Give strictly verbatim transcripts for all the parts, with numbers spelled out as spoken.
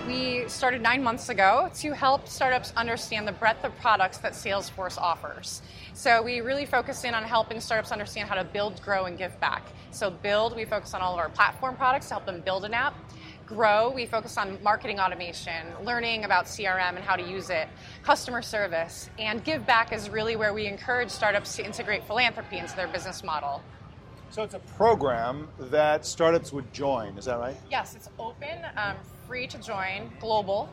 we started nine months ago to help startups understand the breadth of products that Salesforce offers. So we really focus in on helping startups understand how to build, grow, and give back. So build, we focus on all of our platform products to help them build an app. Grow, we focus on marketing automation, learning about C R M and how to use it, customer service, and give back is really where we encourage startups to integrate philanthropy into their business model. So it's a program that startups would join, is that right? Yes, it's open, um, free to join, global,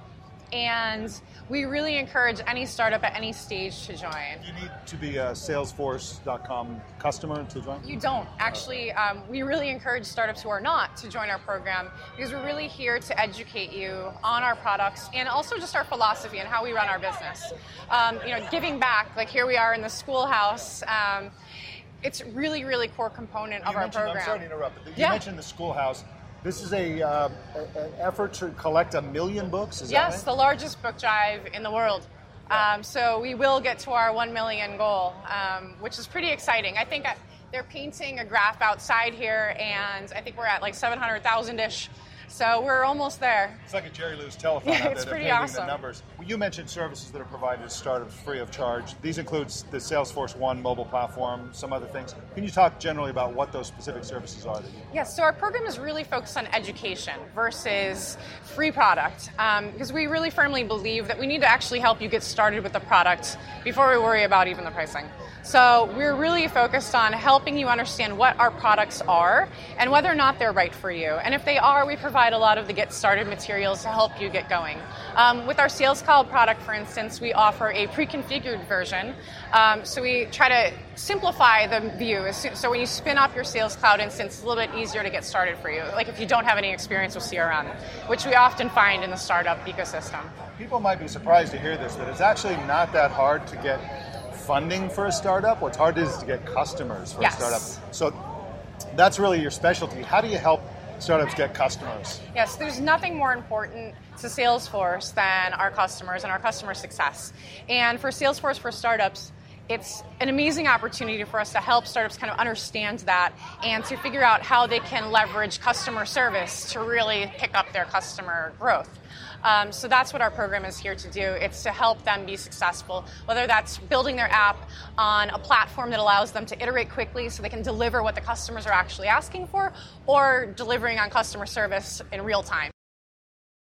and we really encourage any startup at any stage to join. You need to be a Salesforce dot com customer to join? You don't. Actually, um, we really encourage startups who are not to join our program because we're really here to educate you on our products and also just our philosophy and how we run our business. Um, you know, giving back, like here we are in the schoolhouse, um, it's really, really core component of you our program. I'm sorry to interrupt, but you yeah. mentioned the schoolhouse. This is a, uh, a, an effort to collect a million books, is yes, that right? the largest book drive in the world. Um, so we will get to our one million goal, um, which is pretty exciting. I think I, they're painting a graph outside here, and I think we're at like seven hundred thousand-ish. So we're almost there. It's like a Jerry Lewis telethon out Yeah, there. it's They're pretty painting awesome. the numbers. Well, you mentioned services that are provided to startups free of charge. These include the Salesforce One mobile platform, some other things. Can you talk generally about what those specific services are? That you Yes, so our program is really focused on education versus free product, um, because we really firmly believe that we need to actually help you get started with the product before we worry about even the pricing. So we're really focused on helping you understand what our products are and whether or not they're right for you. And if they are, we provide a lot of the Get Started materials to help you get going. Um, with our Sales Cloud product, for instance, we offer a pre-configured version. Um, so we try to simplify the view. So when you spin up your Sales Cloud instance, it's a little bit easier to get started for you, like if you don't have any experience with C R M, which we often find in the startup ecosystem. People might be surprised to hear this, that it's actually not that hard to get funding for a startup. What's hard is to get customers for yes. a startup. So that's really your specialty. How do you help startups get customers? Yes, there's nothing more important to Salesforce than our customers and our customer success. And for Salesforce for Startups, it's an amazing opportunity for us to help startups kind of understand that and to figure out how they can leverage customer service to really pick up their customer growth. Um, so that's what our program is here to do. It's to help them be successful, whether that's building their app on a platform that allows them to iterate quickly so they can deliver what the customers are actually asking for, or delivering on customer service in real time.